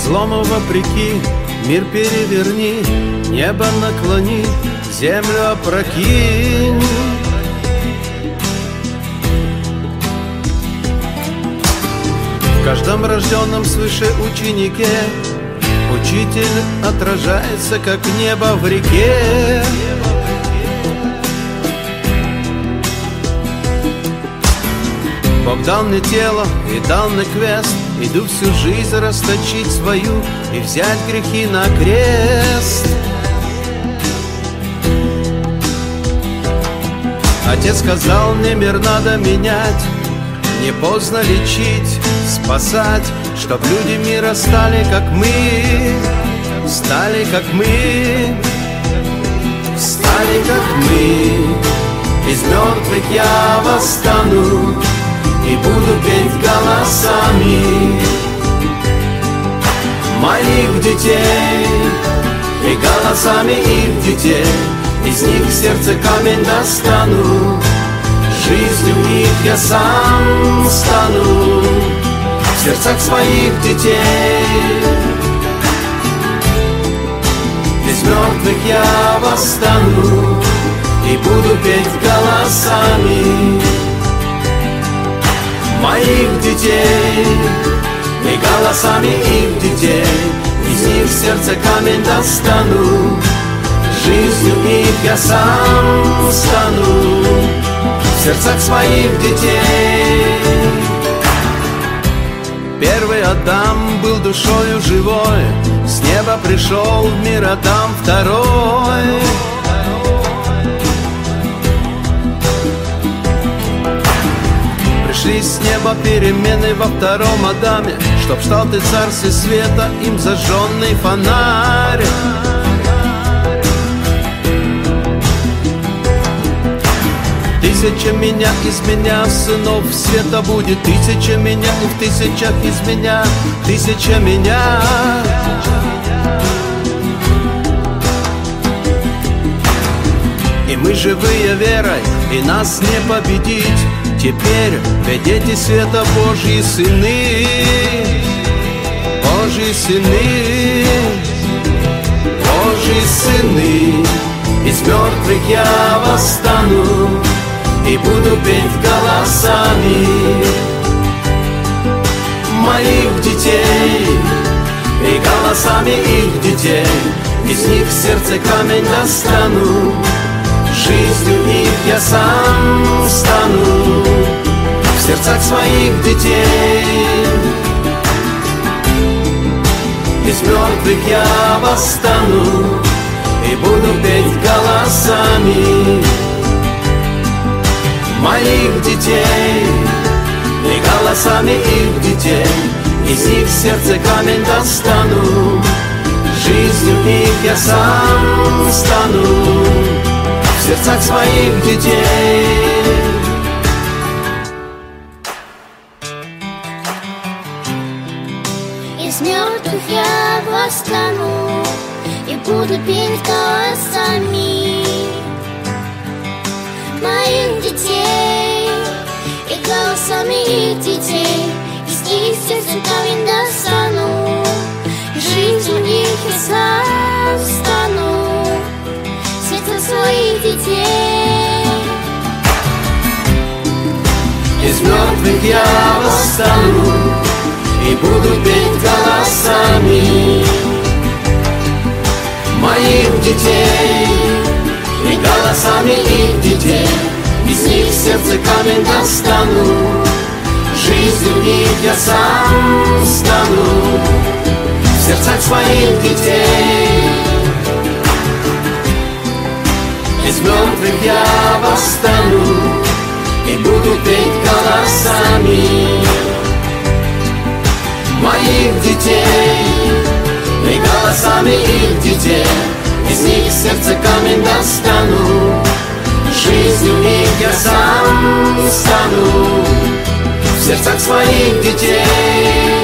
Злому вопреки мир переверни, небо наклони, землю опрокинь. В каждом рожденном свыше ученике учитель отражается, как небо в реке. Бог дал мне тело и дал мне квест, иду всю жизнь расточить свою и взять грехи на крест. Отец сказал мне, мир надо менять, не поздно лечить, спасать, чтоб люди мира стали как мы, стали как мы, стали как мы. Из мертвых я восстану и буду петь голосами моих детей и голосами их детей. Из них сердце камень достану, жизнью их я сам стану в сердцах своих детей. Из мертвых я восстану и буду петь голосами моих детей и голосами их детей. Из них сердце камень достану, жизнью их я сам стану в сердцах своих детей. Первый Адам был душою живой, с неба пришел в мир Адам второй. Пришли с неба перемены во втором Адаме, чтоб стал ты царстве света, им зажженный фонарь. Тысяча меня из меня, сынов света будет, тысяча меня и в тысячах из меня, тысяча меня. И мы живые верой, и нас не победить. Теперь ведь дети света Божьи сыны, Божьи сыны, Божьи сыны. Из мертвых я восстану и буду петь голосами моих детей и голосами их детей. Из них сердце камень достану, жизнью их я сам стану в сердцах своих детей. Из мертвых я восстану и буду петь голосами моих детей и голосами их детей. Из них сердце камень достану, жизнью их я сам стану в сердцах своих детей. Из мертвых я восстану и буду петь голосами моих детей и голосами их детей. Из них сердце камень достану, жизнь у них я сам стану в сердцах своих детей. Из мертвых я восстану и буду петь голосами моих детей и голосами их детей. Из них сердце камень достану, жизнью их я сам стану в сердцах своих детей. Из мертвых я восстану и буду петь голосами моих детей и голосами их детей. Из них сердце камень достану, жизнью их я сам стану в сердцах своих детей.